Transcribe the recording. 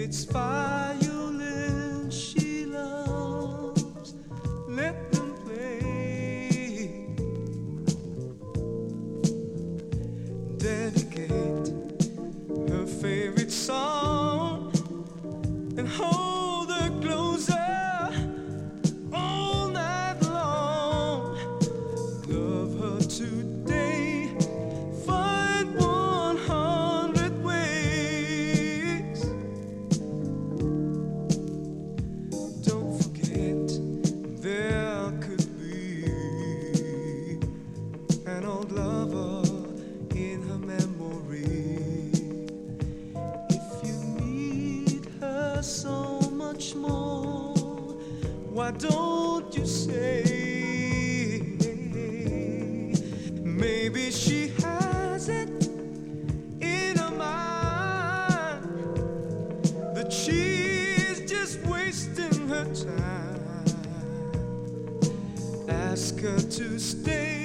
It's violin she loves. Let them play. Dedicate her favorite song and hold her closer all night long. Love her today. Find 100 ways. Don't forget there could be an old lover in her memory. If you need her so much more, why don't you say? Maybe she has it in her mind that she's just wasting her time. Ask her to stay.